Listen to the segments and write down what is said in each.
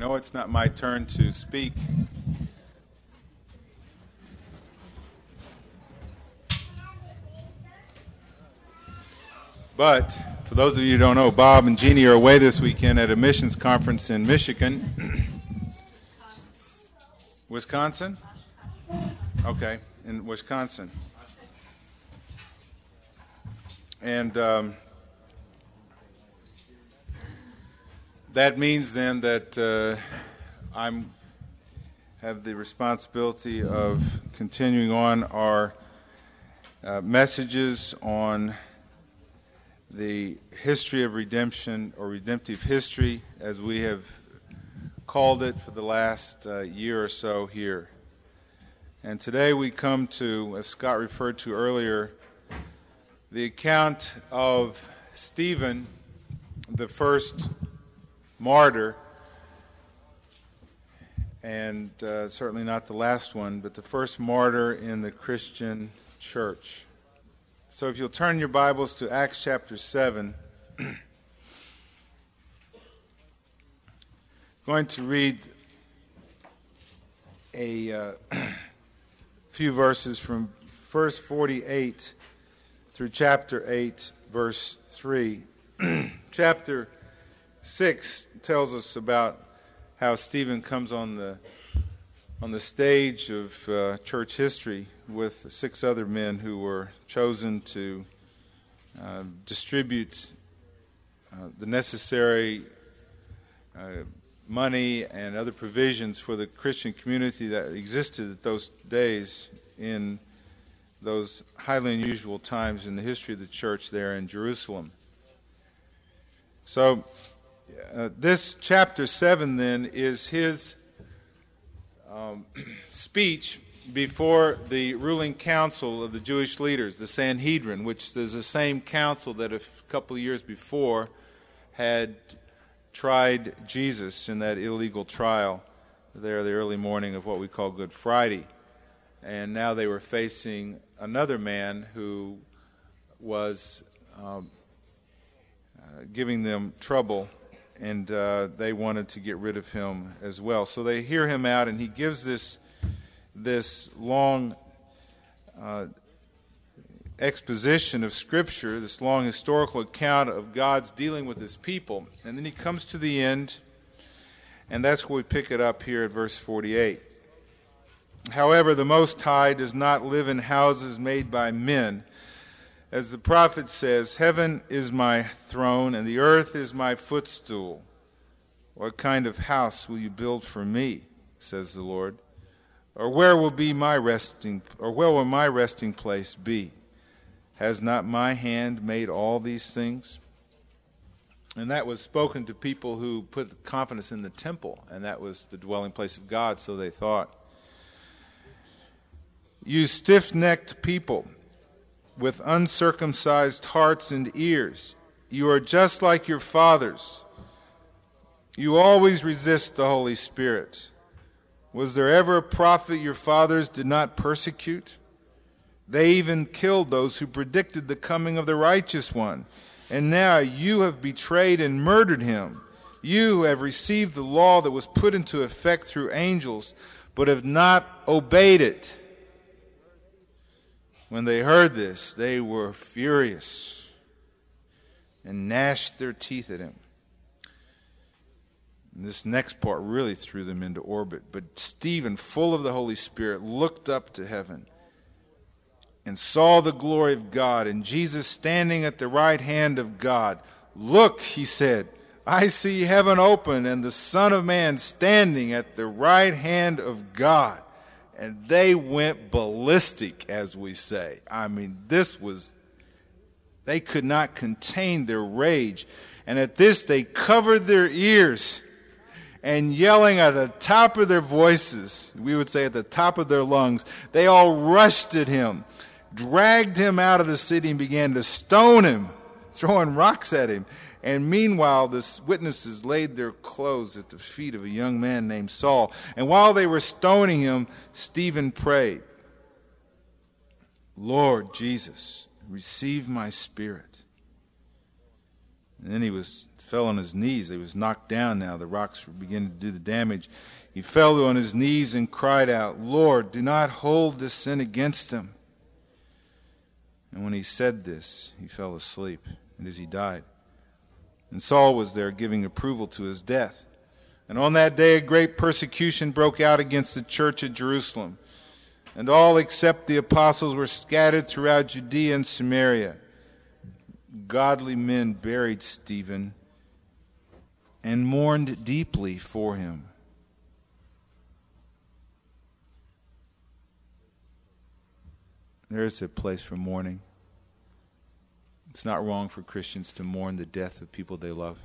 know it's not my turn to speak. But for those of you who don't know, Bob and Jeannie are away this weekend at a missions conference in Michigan. Wisconsin? Okay, in Wisconsin. And that means then that I have the responsibility of continuing on our messages on the history of redemption, or redemptive history, as we have called it for the last year or so here. And today we come to, as Scott referred to earlier, the account of Stephen, the first martyr, and certainly not the last one, but the first martyr in the Christian church. So if you'll turn your Bibles to Acts chapter 7, going to read a few verses from verse 48 through chapter 8, verse 3. Chapter 6 tells us about how Stephen comes on the stage of church history with 6 other men who were chosen to distribute the necessary money and other provisions for the Christian community that existed at those days in those highly unusual times in the history of the church there in Jerusalem. So this chapter 7 then is his speech before the ruling council of the Jewish leaders, the Sanhedrin, which is the same council that a couple of years before had tried Jesus in that illegal trial there the early morning of what we call Good Friday. And now they were facing another man who was giving them trouble, and they wanted to get rid of him as well. So they hear him out, and he gives this long exposition of Scripture, this long historical account of God's dealing with His people. And then he comes to the end, and that's where we pick it up here at verse 48. However, the Most High does not live in houses made by men. As the prophet says, "Heaven is my throne, and the earth is my footstool. What kind of house will you build for me, says the Lord? Or where will my resting place be? Has not my hand made all these things?" And that was spoken to people who put confidence in the temple, and that was the dwelling place of God, so they thought. "You stiff-necked people, with uncircumcised hearts and ears, you are just like your fathers. You always resist the Holy Spirit. Was there ever a prophet your fathers did not persecute? They even killed those who predicted the coming of the righteous one. And now you have betrayed and murdered him. You have received the law that was put into effect through angels, but have not obeyed it." When they heard this, they were furious and gnashed their teeth at him. And this next part really threw them into orbit. But Stephen, full of the Holy Spirit, looked up to heaven and saw the glory of God and Jesus standing at the right hand of God. "Look," he said, "I see heaven open and the Son of Man standing at the right hand of God." And they went ballistic, as we say. I mean, they could not contain their rage. And at this, they covered their ears, and yelling at the top of their voices, we would say at the top of their lungs, they all rushed at him, dragged him out of the city, and began to stone him, throwing rocks at him. And meanwhile, the witnesses laid their clothes at the feet of a young man named Saul. And while they were stoning him, Stephen prayed, "Lord Jesus, receive my spirit." And then he fell on his knees. He was knocked down now. The rocks were beginning to do the damage. He fell on his knees and cried out, "Lord, do not hold this sin against them." And when he said this, he fell asleep, and as he died. And Saul was there giving approval to his death. And on that day a great persecution broke out against the church at Jerusalem. And all except the apostles were scattered throughout Judea and Samaria. Godly men buried Stephen and mourned deeply for him. There's a place for mourning. It's not wrong for Christians to mourn the death of people they love.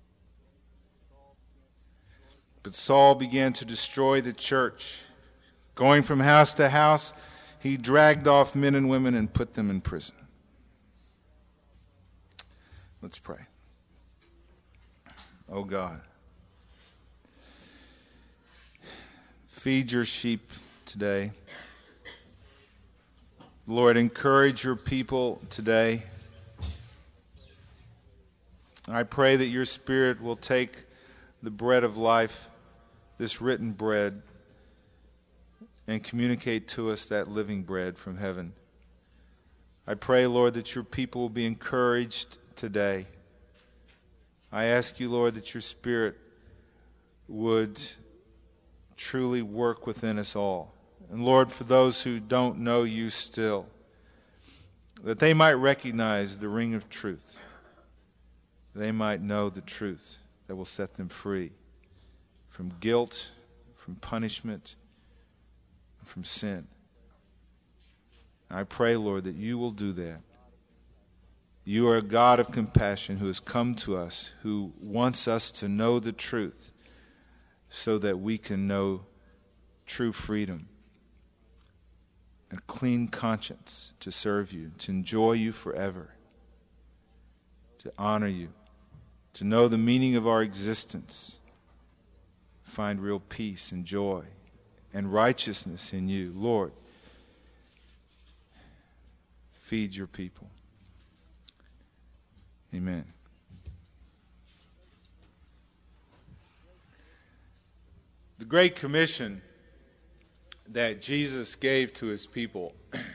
But Saul began to destroy the church. Going from house to house, he dragged off men and women and put them in prison. Let's pray. Oh God, feed your sheep today. Lord, encourage your people today. I pray that your Spirit will take the bread of life, this written bread, and communicate to us that living bread from heaven. I pray, Lord, that your people will be encouraged today. I ask you, Lord, that your Spirit would truly work within us all. And Lord, for those who don't know you still, that they might recognize the ring of truth. They might know the truth that will set them free from guilt, from punishment, from sin. I pray, Lord, that you will do that. You are a God of compassion who has come to us, who wants us to know the truth so that we can know true freedom, a clean conscience to serve you, to enjoy you forever, to honor you, to know the meaning of our existence, find real peace and joy and righteousness in you. Lord, feed your people. Amen. The Great Commission that Jesus gave to his people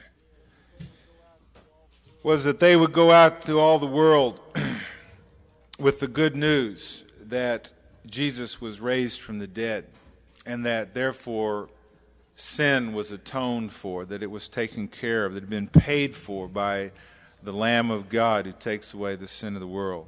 was that they would go out to all the world with the good news that Jesus was raised from the dead, and that therefore sin was atoned for, that it was taken care of, that it had been paid for by the Lamb of God who takes away the sin of the world.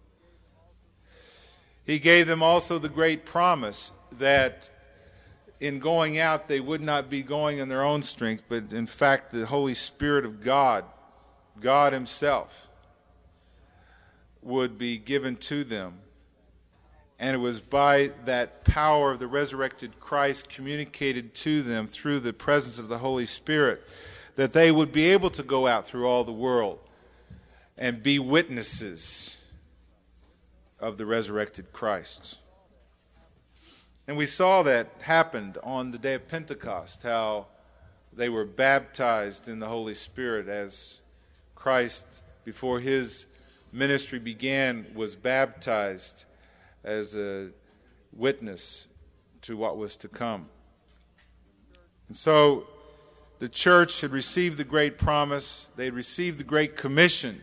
He gave them also the great promise that in going out they would not be going in their own strength, but in fact the Holy Spirit of God, God himself, would be given to them. And it was by that power of the resurrected Christ communicated to them through the presence of the Holy Spirit that they would be able to go out through all the world and be witnesses of the resurrected Christ. And we saw that happened on the day of Pentecost, how they were baptized in the Holy Spirit as Christ, before his ministry began, was baptized as a witness to what was to come. And so the church had received the great promise. They had received the great commission.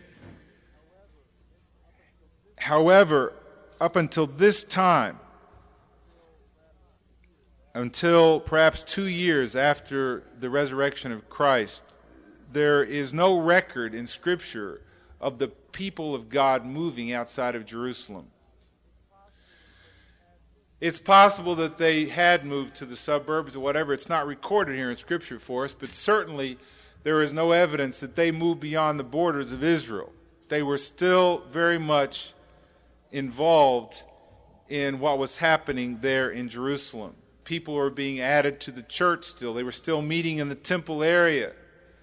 However, up until this time, until perhaps 2 years after the resurrection of Christ, there is no record in Scripture of the people of God moving outside of Jerusalem. It's possible that they had moved to the suburbs or whatever. It's not recorded here in Scripture for us, but certainly there is no evidence that they moved beyond the borders of Israel. They were still very much involved in what was happening there in Jerusalem. People were being added to the church still. They were still meeting in the temple area.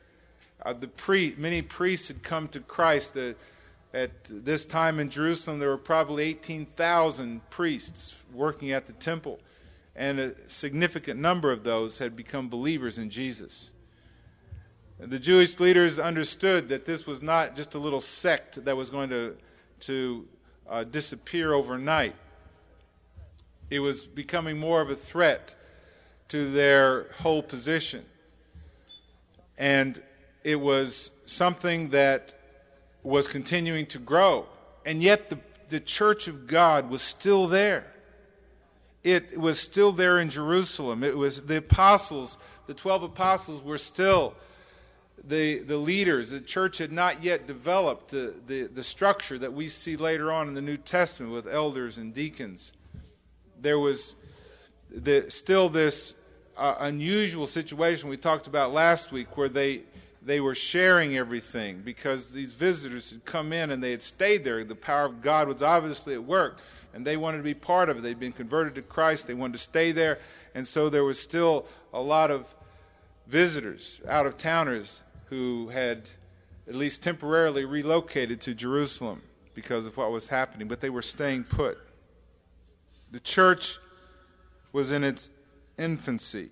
Many priests had come to Christ. At this time in Jerusalem, there were probably 18,000 priests working at the temple, and a significant number of those had become believers in Jesus. The Jewish leaders understood that this was not just a little sect that was going to disappear overnight. It was becoming more of a threat to their whole position. And it was something that was continuing to grow. And yet the church of God was still there. It was still there in Jerusalem. It was the apostles, the 12 apostles were still the leaders. The church had not yet developed the structure that we see later on in the New Testament with elders and deacons. There was still this unusual situation we talked about last week where they were sharing everything because these visitors had come in and they had stayed there. The power of God was obviously at work, and they wanted to be part of it. They'd been converted to Christ. They wanted to stay there, and so there was still a lot of visitors, out-of-towners, who had at least temporarily relocated to Jerusalem because of what was happening, but they were staying put. The church was in its infancy.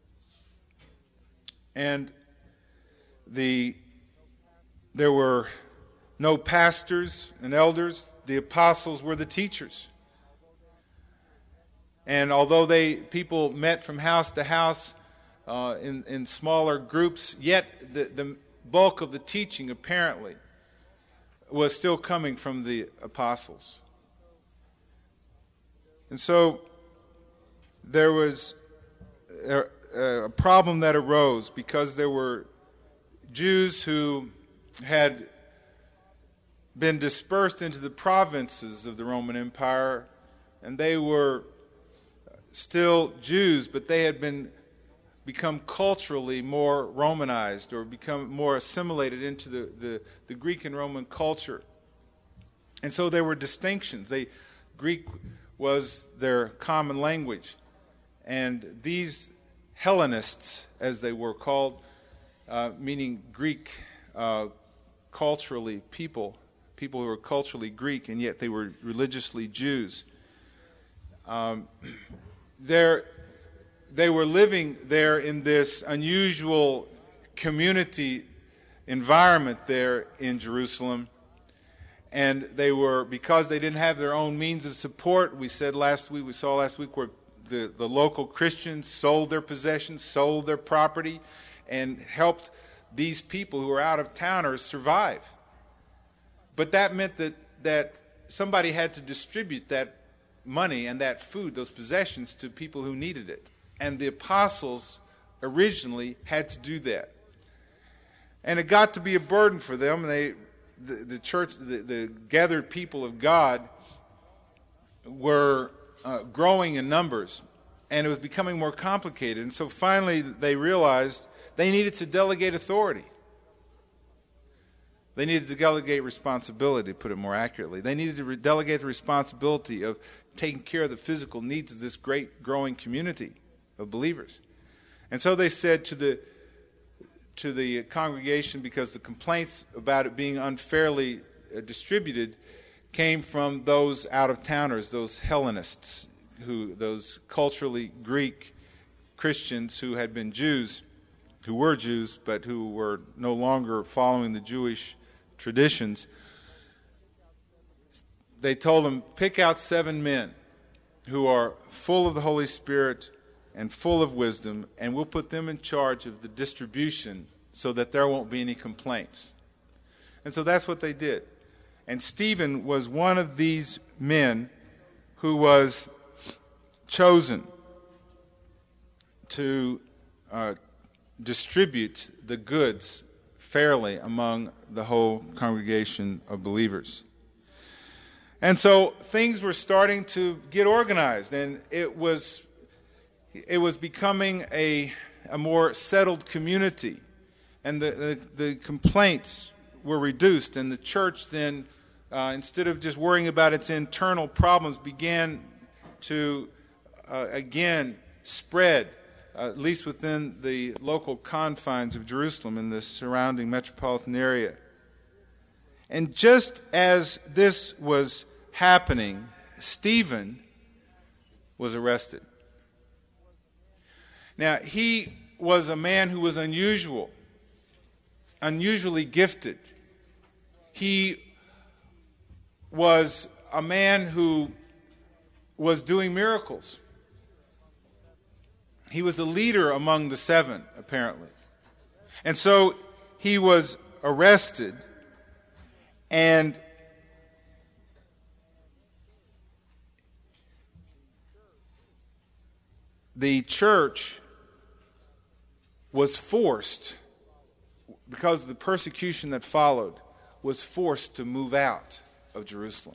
And there were no pastors and elders. The apostles were the teachers. And although people met from house to house in smaller groups, yet the bulk of the teaching apparently was still coming from the apostles. And so there was a problem that arose because there were Jews who had been dispersed into the provinces of the Roman Empire, and they were still Jews, but they had become culturally more Romanized or become more assimilated into the Greek and Roman culture. And so there were distinctions. Greek was their common language. And these Hellenists, as they were called, meaning Greek culturally people who were culturally Greek, and yet they were religiously Jews. They were living there in this unusual community environment there in Jerusalem. And they were, because they didn't have their own means of support, we saw last week where the local Christians sold their possessions, sold their property, and helped these people who were out-of-towners survive. But that meant that somebody had to distribute that money and that food, those possessions, to people who needed it. And the apostles originally had to do that. And it got to be a burden for them. The church, the gathered people of God were growing in numbers, and it was becoming more complicated. And so finally they realized they needed to delegate authority. They needed to delegate responsibility, to put it more accurately. They needed to delegate the responsibility of taking care of the physical needs of this great growing community of believers. And so they said to the congregation, because the complaints about it being unfairly distributed came from those out-of-towners, those Hellenists, those culturally Greek Christians who had been Jews, who were Jews, but who were no longer following the Jewish traditions. They told them, pick out 7 men who are full of the Holy Spirit and full of wisdom, and we'll put them in charge of the distribution so that there won't be any complaints. And so that's what they did. And Stephen was one of these men who was chosen to distribute the goods fairly among the whole congregation of believers. And so things were starting to get organized, and it was becoming a more settled community, and the complaints were reduced, and the church then, instead of just worrying about its internal problems, began to again spread, at least within the local confines of Jerusalem and the surrounding metropolitan area. And just as this was happening, Stephen was arrested. Now, he was a man who was unusually gifted. He was a man who was doing miracles. He was a leader among the seven, apparently. And so he was arrested, and the church was forced, because of the persecution that followed, was forced to move out of Jerusalem.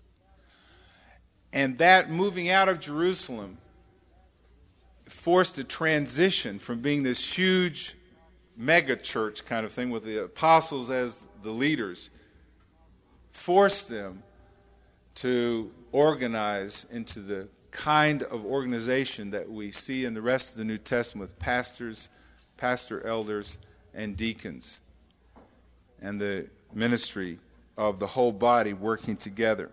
And that moving out of Jerusalem forced a transition from being this huge mega church kind of thing with the apostles as the leaders, forced them to organize into the kind of organization that we see in the rest of the New Testament with pastors, pastor elders, and deacons, and the ministry of the whole body working together.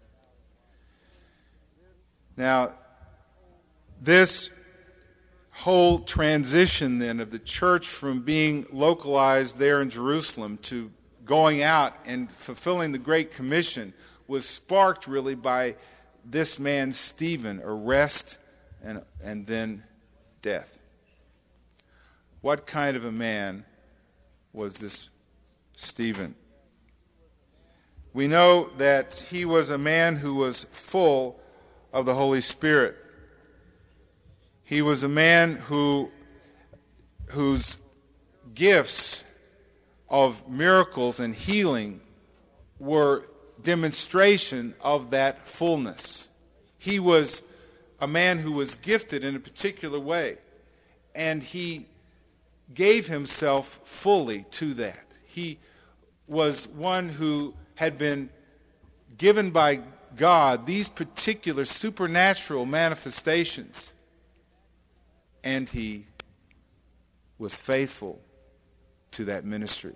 Now, this whole transition then of the church from being localized there in Jerusalem to going out and fulfilling the Great Commission was sparked really by this man Stephen, arrest and then death. What kind of a man was this Stephen? We know that he was a man who was full of the Holy Spirit. He was a man whose gifts of miracles and healing were demonstration of that fullness. He was a man who was gifted in a particular way, and he gave himself fully to that. He was one who had been given by God these particular supernatural manifestations, and he was faithful to that ministry.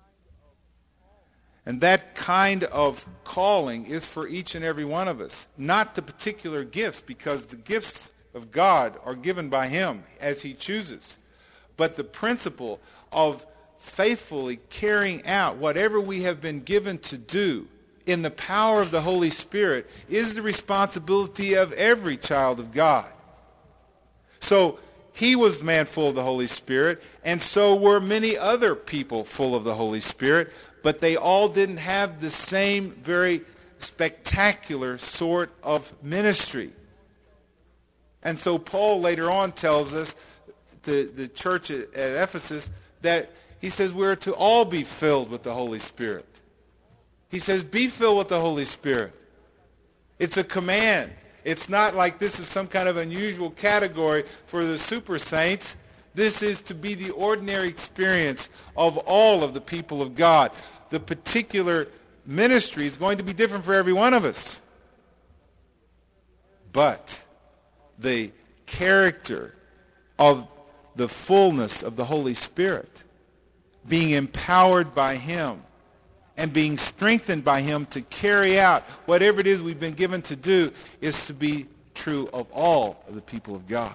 And that kind of calling is for each and every one of us, not the particular gifts, because the gifts of God are given by him as he chooses, but the principle of faithfully carrying out whatever we have been given to do in the power of the Holy Spirit is the responsibility of every child of God. So he was a man full of the Holy Spirit, and so were many other people full of the Holy Spirit, but they all didn't have the same very spectacular sort of ministry. And so Paul later on tells us, the church at Ephesus, that he says we're to all be filled with the Holy Spirit. He says, be filled with the Holy Spirit. It's a command. It's not like this is some kind of unusual category for the super saints. This is to be the ordinary experience of all of the people of God. The particular ministry is going to be different for every one of us. But the character of the fullness of the Holy Spirit, being empowered by him and being strengthened by him to carry out whatever it is we've been given to do, is to be true of all of the people of God.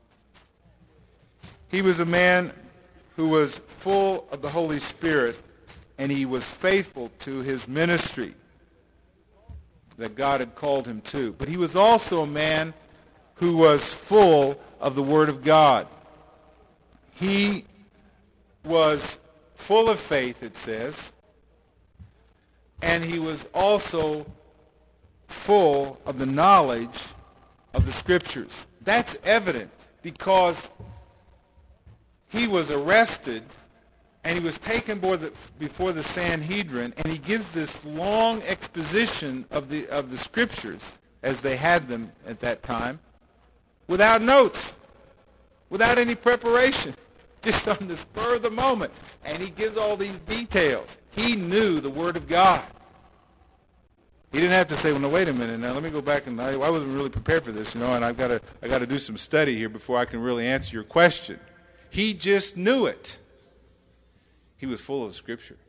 He was a man who was full of the Holy Spirit, and he was faithful to his ministry that God had called him to. But he was also a man who was full of the Word of God. He was full of faith, it says, and he was also full of the knowledge of the Scriptures. That's evident because he was arrested and he was taken before the Sanhedrin, and he gives this long exposition of the Scriptures as they had them at that time, without notes, without any preparation, just on the spur of the moment. And he gives all these details. He knew the Word of God. He didn't have to say, well, no, wait a minute, now let me go back, and I wasn't really prepared for this, and I've got to do some study here before I can really answer your question. He just knew it. He was full of Scripture.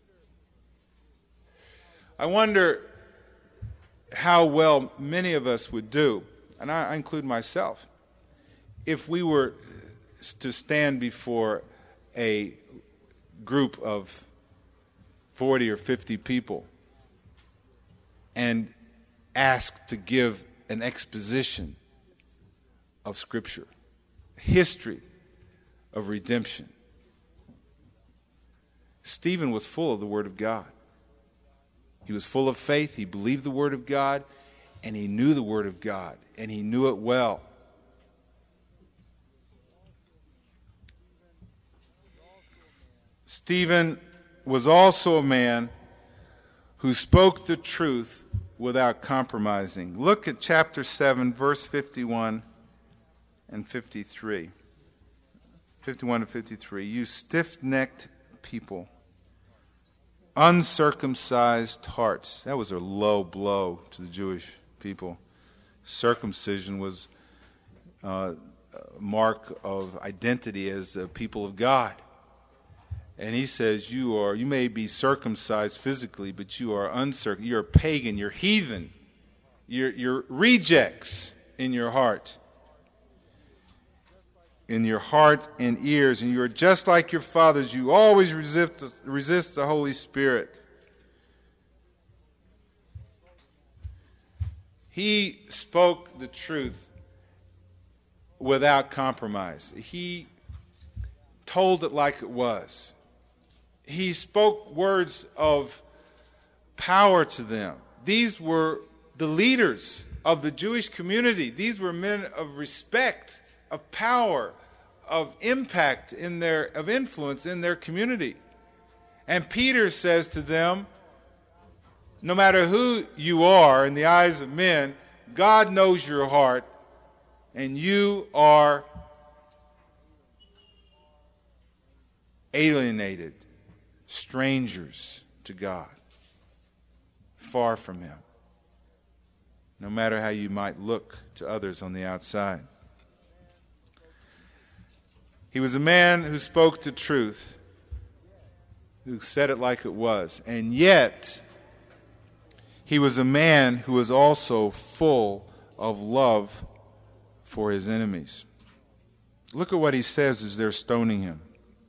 I wonder how well many of us would do, and I include myself, if we were to stand before a group of 40 or 50 people and asked to give an exposition of Scripture, history of redemption. Stephen was full of the Word of God. He was full of faith. He believed the Word of God, and he knew the Word of God, and he knew it well. Stephen was also a man who spoke the truth without compromising. Look at chapter 7, verse 51 and 53. 51 and 53. You stiff-necked people, uncircumcised hearts. That was a low blow to the Jewish people. Circumcision was a mark of identity as a people of God. And he says, you may be circumcised physically, but you are uncircumcised. You're a pagan. You're heathen. You're rejects in your heart. In your heart and ears. And you are just like your fathers. You always resist the Holy Spirit. He spoke the truth without compromise. He told it like it was. He spoke words of power to them. These were the leaders of the Jewish community. These were men of respect, of power, of impact, of influence in their community. And Peter says to them, no matter who you are in the eyes of men, God knows your heart, and you are alienated, strangers to God, far from Him, no matter how you might look to others on the outside. He was a man who spoke the truth, who said it like it was, and yet he was a man who was also full of love for his enemies. Look at what he says as they're stoning him.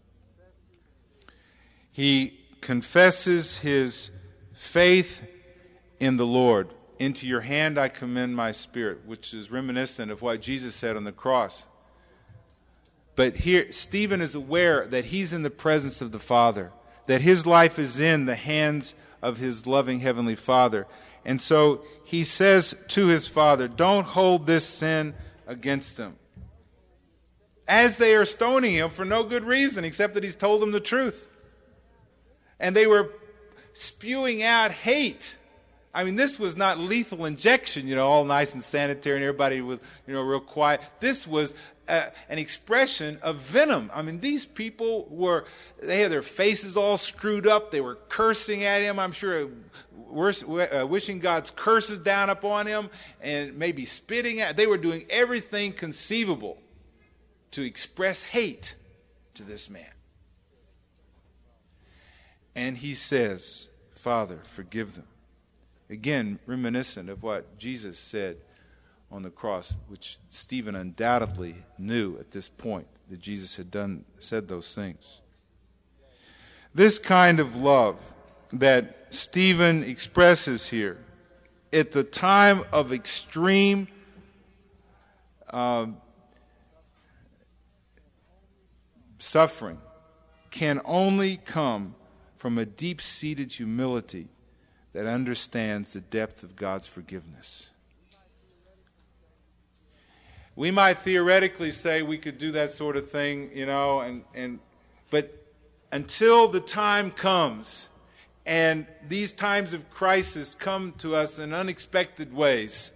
He confesses his faith in the Lord. Into your hand I commend my spirit, which is reminiscent of what Jesus said on the cross. But here, Stephen is aware that he's in the presence of the Father, that his life is in the hands of his loving Heavenly Father. And so he says to his Father, don't hold this sin against them. As they are stoning him for no good reason, except that he's told them the truth. And they were spewing out hate. I mean, this was not lethal injection, all nice and sanitary and everybody was, real quiet. This was an expression of venom. I mean, these people they had their faces all screwed up. They were cursing at him, I'm sure, wishing God's curses down upon him and maybe spitting at. They were doing everything conceivable to express hate to this man. And he says, Father, forgive them. Again, reminiscent of what Jesus said on the cross, which Stephen undoubtedly knew at this point that Jesus had said those things. This kind of love that Stephen expresses here at the time of extreme suffering can only come from a deep-seated humility that understands the depth of God's forgiveness. We might theoretically say we could do that sort of thing, but until the time comes and these times of crisis come to us in unexpected ways,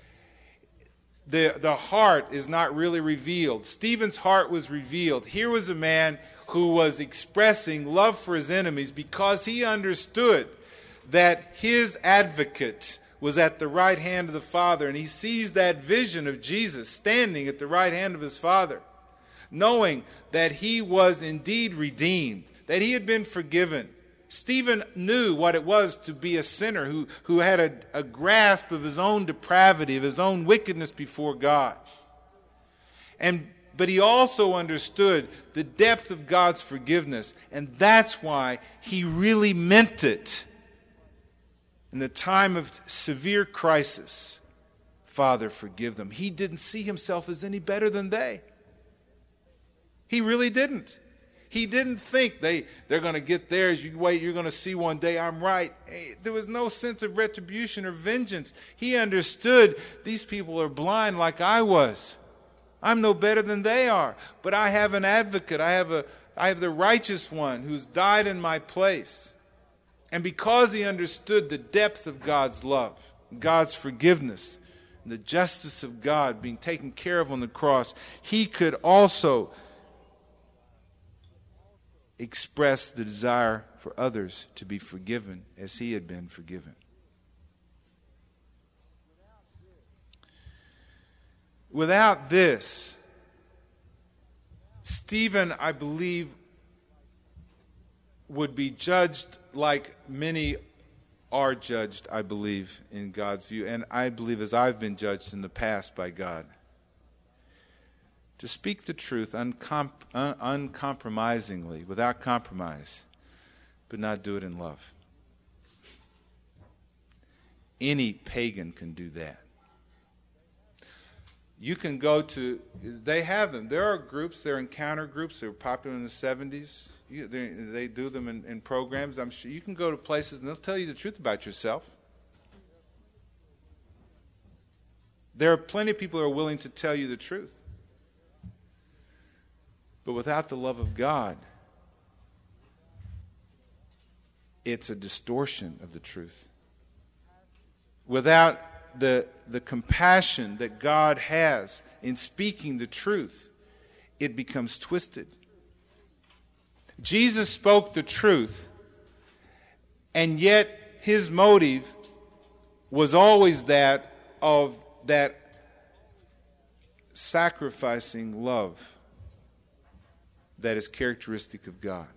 the heart is not really revealed. Stephen's heart was revealed. Here was a man who was expressing love for his enemies because he understood that his advocate was at the right hand of the Father, and he sees that vision of Jesus standing at the right hand of his Father, knowing that he was indeed redeemed, that he had been forgiven. Stephen knew what it was to be a sinner who had a grasp of his own depravity, of his own wickedness before God. But he also understood the depth of God's forgiveness, and that's why he really meant it In the time of severe crisis, Father, forgive them. He didn't see himself as any better than they. He really didn't. He didn't think they're going to get theirs. You wait, you're going to see one day I'm right. There was no sense of retribution or vengeance. He understood these people are blind like I was. I'm no better than they are. But I have an advocate. I have the righteous one who's died in my place. And because he understood the depth of God's love, God's forgiveness, and the justice of God being taken care of on the cross, he could also express the desire for others to be forgiven as he had been forgiven. Without this, Stephen, I believe, would be judged like many are judged, I believe, in God's view. And I believe as I've been judged in the past by God. To speak the truth uncompromisingly, without compromise, but not do it in love. Any pagan can do that. You can go to, they have them. There are groups, there are encounter groups that were popular in the 70s. They do them in programs. I'm sure you can go to places and they'll tell you the truth about yourself. There are plenty of people who are willing to tell you the truth. But without the love of God, it's a distortion of the truth. Without the compassion that God has in speaking the truth, it becomes twisted. Jesus spoke the truth, and yet his motive was always that of that sacrificing love that is characteristic of God.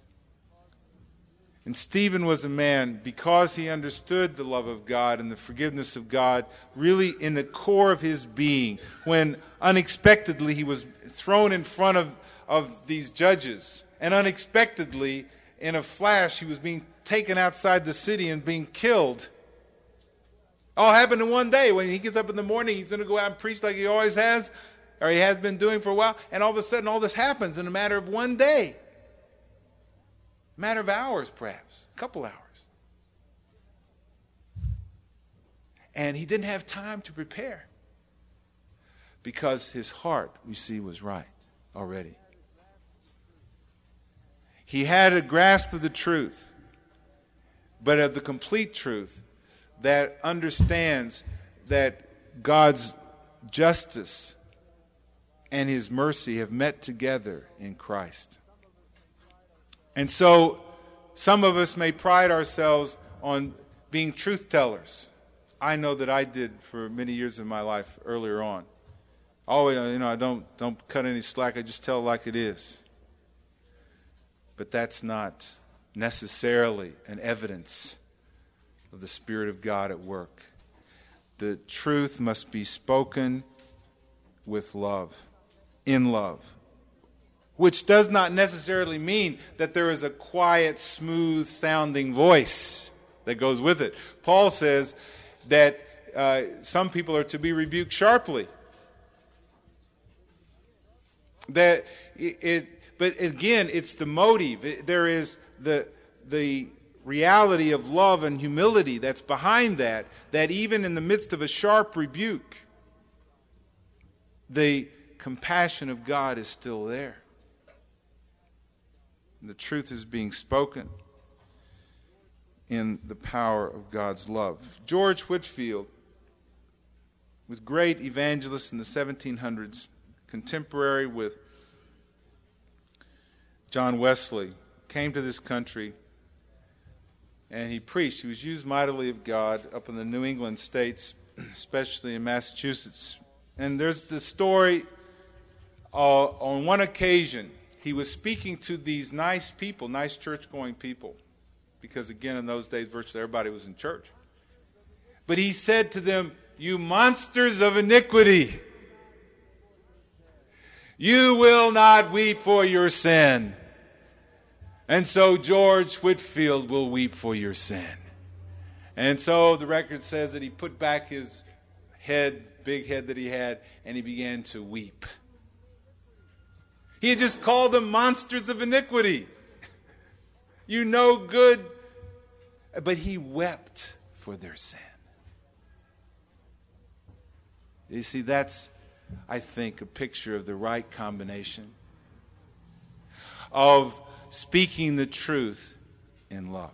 And Stephen was a man, because he understood the love of God and the forgiveness of God, really in the core of his being, when unexpectedly he was thrown in front of these judges, and unexpectedly, in a flash, he was being taken outside the city and being killed. All happened in one day. When he gets up in the morning, he's going to go out and preach like he always has, or he has been doing for a while, and all of a sudden all this happens in a matter of one day. A matter of hours, perhaps. A couple hours. And he didn't have time to prepare, because his heart, we see, was right already. He had a grasp of the truth, but of the complete truth that understands that God's justice and his mercy have met together in Christ. And so some of us may pride ourselves on being truth tellers. I know that I did for many years of my life earlier on. Always, I don't cut any slack. I just tell it like it is. But that's not necessarily an evidence of the Spirit of God at work. The truth must be spoken with love, in love, which does not necessarily mean that there is a quiet, smooth-sounding voice that goes with it. Paul says that some people are to be rebuked sharply. But again, it's the motive. There is the reality of love and humility that's behind that even in the midst of a sharp rebuke, the compassion of God is still there. The truth is being spoken in the power of God's love. George Whitefield was a great evangelist in the 1700s, contemporary with John Wesley, came to this country and he preached. He was used mightily of God up in the New England states, especially in Massachusetts. And there's the story, on one occasion, he was speaking to these nice people, nice church-going people, because again, in those days, virtually everybody was in church. But he said to them, "You monsters of iniquity, you will not weep for your sin. And so George Whitefield will weep for your sin. And so the record says that he put back his head, big head that he had, and he began to weep. He had just called them monsters of iniquity. You know good. But he wept for their sin. You see, that's, I think, a picture of the right combination of speaking the truth in love.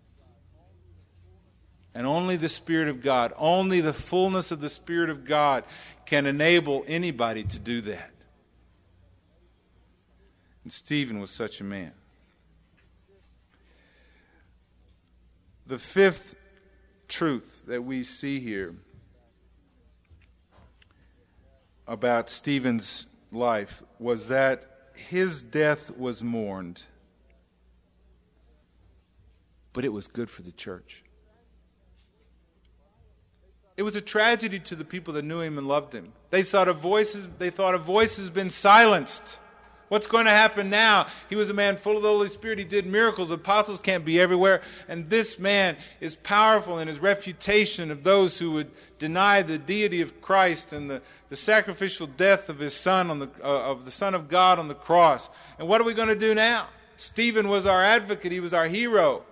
And only the Spirit of God, only the fullness of the Spirit of God can enable anybody to do that. And Stephen was such a man. The fifth truth that we see here about Stephen's life was that his death was mourned, but it was good for the church. It was a tragedy to the people that knew him and loved him. They thought a voice has been silenced. What's going to happen now? He was a man full of the Holy Spirit. He did miracles. Apostles can't be everywhere. And this man is powerful in his refutation of those who would deny the deity of Christ and the sacrificial death of his Son, of the Son of God on the cross. And what are we going to do now? Stephen was our advocate. He was our hero.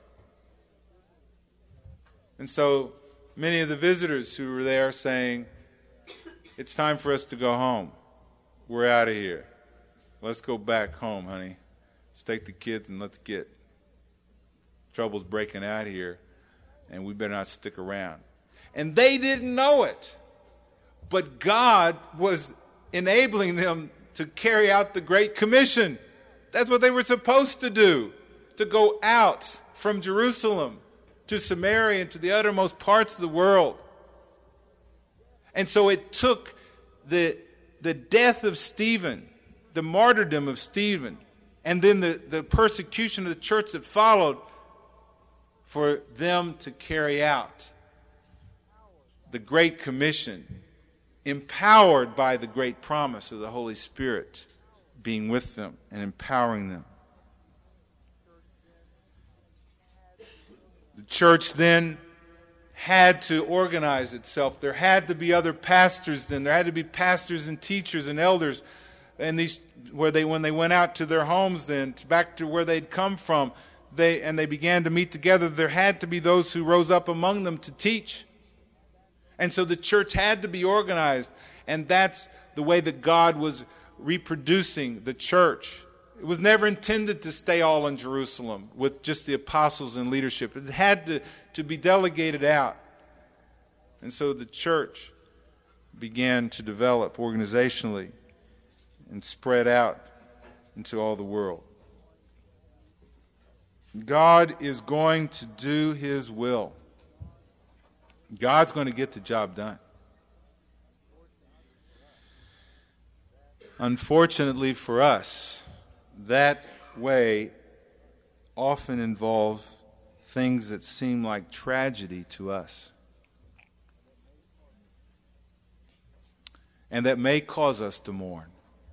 And so many of the visitors who were there saying, it's time for us to go home. We're out of here. Let's go back home, honey. Let's take the kids and let's get. Trouble's breaking out here, and we better not stick around. And they didn't know it. But God was enabling them to carry out the Great Commission. That's what they were supposed to do, to go out from Jerusalem to Samaria and to the uttermost parts of the world. And so it took the death of Stephen, the martyrdom of Stephen, and then the persecution of the church that followed for them to carry out the Great Commission, empowered by the great promise of the Holy Spirit being with them and empowering them. The church then had to organize itself. There had to be other pastors then. There had to be pastors and teachers and elders. And when they went out to their homes then, back to where they'd come from, they began to meet together, there had to be those who rose up among them to teach. And so the church had to be organized. And that's the way that God was reproducing the church. It was never intended to stay all in Jerusalem with just the apostles and leadership. It had to be delegated out. And so the church began to develop organizationally and spread out into all the world. God is going to do His will. God's going to get the job done. Unfortunately for us, that way often involves things that seem like tragedy to us, and that may cause us to mourn.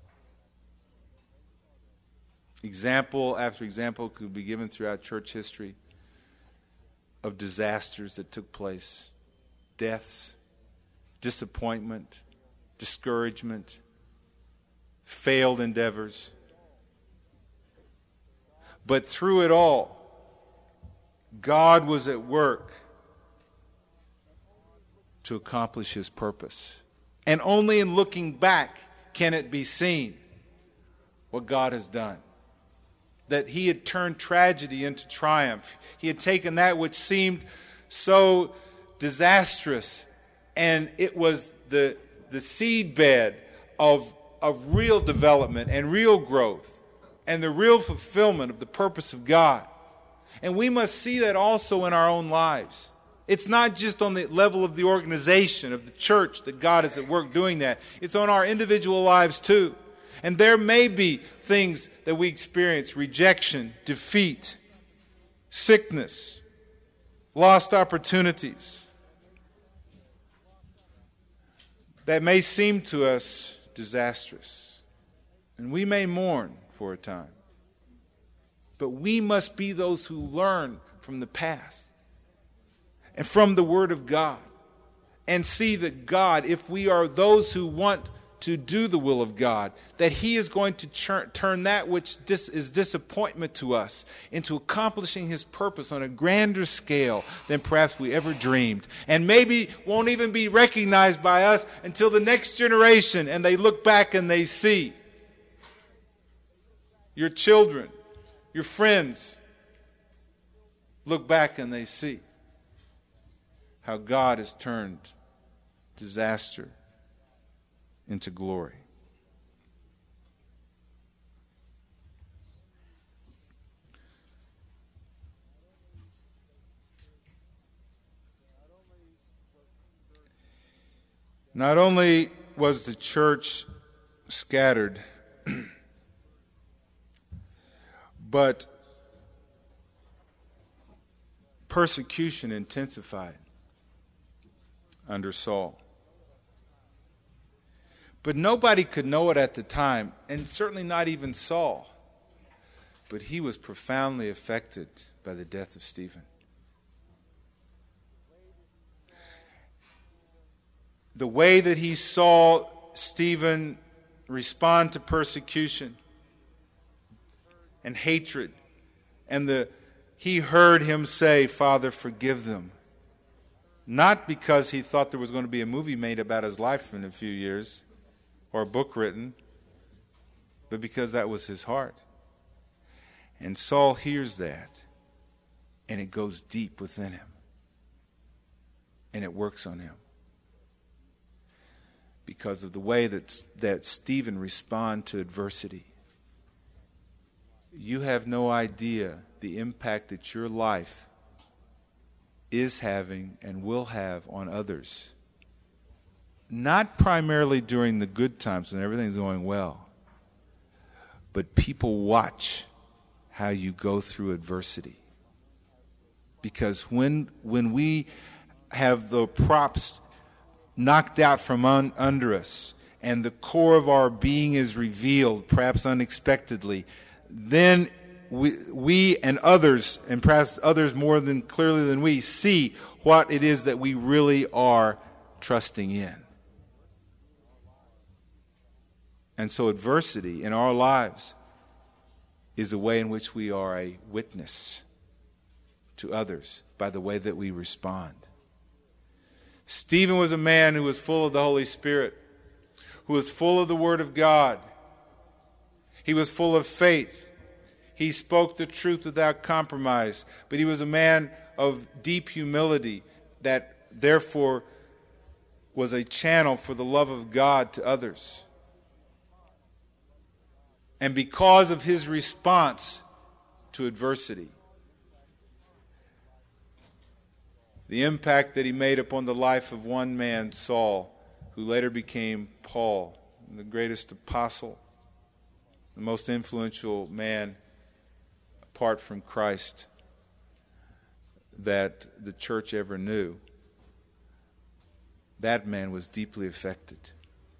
Example after example could be given throughout church history of disasters that took place, deaths, disappointment, discouragement, failed endeavors. But through it all, God was at work to accomplish His purpose. And only in looking back can it be seen what God has done. That He had turned tragedy into triumph. He had taken that which seemed so disastrous, and it was the seedbed of real development and real growth and the real fulfillment of the purpose of God. And we must see that also in our own lives. It's not just on the level of the organization of the church that God is at work doing that. It's on our individual lives too. And there may be things that we experience: rejection, defeat, sickness, lost opportunities, that may seem to us disastrous. And we may mourn for a time. But we must be those who learn from the past and from the Word of God, and see that God, if we are those who want to do the will of God, that He is going to turn that which is disappointment to us into accomplishing His purpose on a grander scale than perhaps we ever dreamed. And maybe won't even be recognized by us until the next generation, and they look back and they see your children, your friends, look back and they see how God has turned disaster into glory. Not only was the church scattered, but persecution intensified under Saul. But nobody could know it at the time, and certainly not even Saul. But he was profoundly affected by the death of Stephen. The way that he saw Stephen respond to persecution and hatred, and he heard him say, "Father, forgive them." Not because he thought there was going to be a movie made about his life in a few years, or a book written, but because that was his heart. And Saul hears that, and it goes deep within him, and it works on him because of the way that Stephen responded to adversity. You have no idea the impact that your life is having and will have on others. Not primarily during the good times when everything's going well, but people watch how you go through adversity. Because when we have the props knocked out from under us and the core of our being is revealed, perhaps unexpectedly, then we and others, and perhaps others more than clearly than we, see what it is that we really are trusting in. And so adversity in our lives is the way in which we are a witness to others by the way that we respond. Stephen was a man who was full of the Holy Spirit, who was full of the Word of God. He was full of faith. He spoke the truth without compromise, but he was a man of deep humility that therefore was a channel for the love of God to others. And because of his response to adversity, the impact that he made upon the life of one man, Saul, who later became Paul, the greatest apostle, the most influential man apart from Christ that the church ever knew, that man was deeply affected.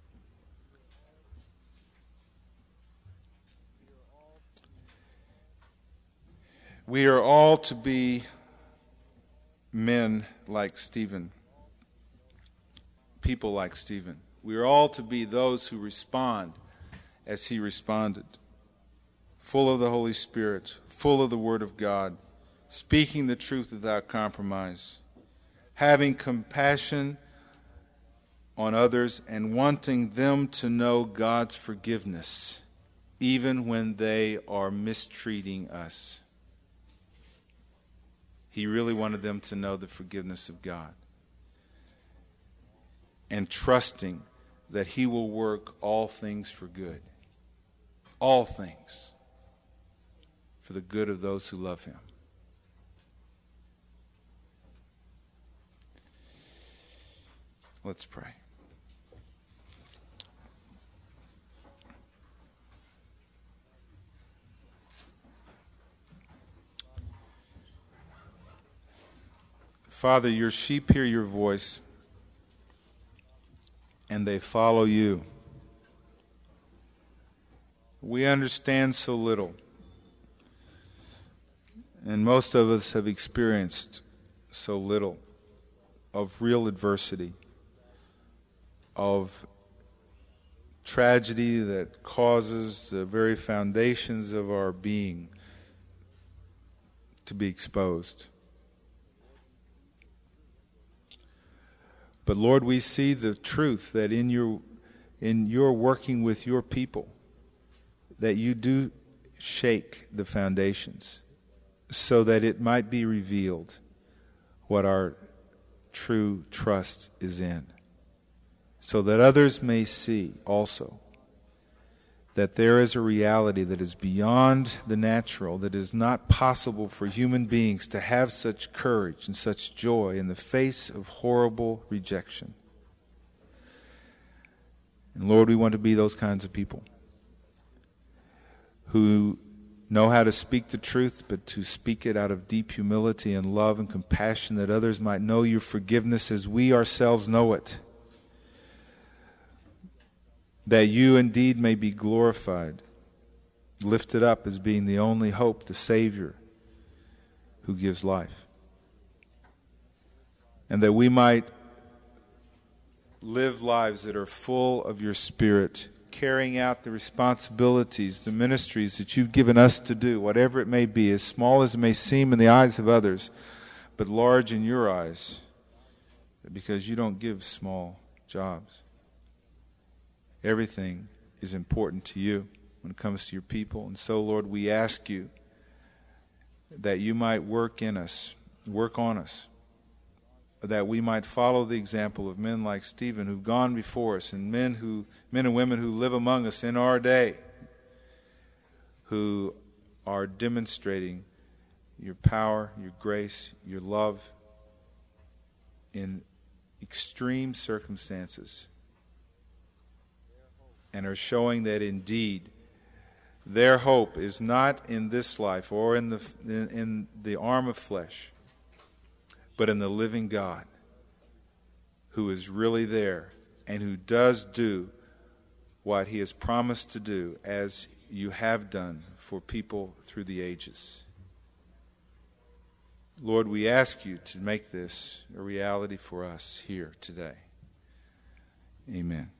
We are all to be men like Stephen, people like Stephen. We are all to be those who respond as he responded, full of the Holy Spirit, full of the Word of God, speaking the truth without compromise, having compassion on others and wanting them to know God's forgiveness, even when they are mistreating us. He really wanted them to know the forgiveness of God. And trusting that He will work all things for good. All things for the good of those who love Him. Let's pray. Father, your sheep hear your voice, and they follow you. We understand so little, and most of us have experienced so little. of real adversity, of tragedy that causes the very foundations of our being to be exposed. But Lord, we see the truth that in your working with your people, that you do shake the foundations so that it might be revealed what our true trust is in, so that others may see also that there is a reality that is beyond the natural, that is not possible for human beings to have such courage and such joy in the face of horrible rejection. And Lord, we want to be those kinds of people who know how to speak the truth, but to speak it out of deep humility and love and compassion, that others might know your forgiveness as we ourselves know it. That you indeed may be glorified, lifted up as being the only hope, the Savior who gives life. And that we might live lives that are full of your Spirit, carrying out the responsibilities, the ministries that you've given us to do, whatever it may be, as small as it may seem in the eyes of others, but large in your eyes, because you don't give small jobs. Everything is important to you when it comes to your people. And so, Lord, we ask you that you might work in us, work on us, that we might follow the example of men like Stephen who've gone before us, and men and women who live among us in our day, who are demonstrating your power, your grace, your love in extreme circumstances, and are showing that indeed their hope is not in this life or in the arm of flesh, but in the living God who is really there and who does do what he has promised to do, as you have done for people through the ages. Lord, we ask you to make this a reality for us here today. Amen.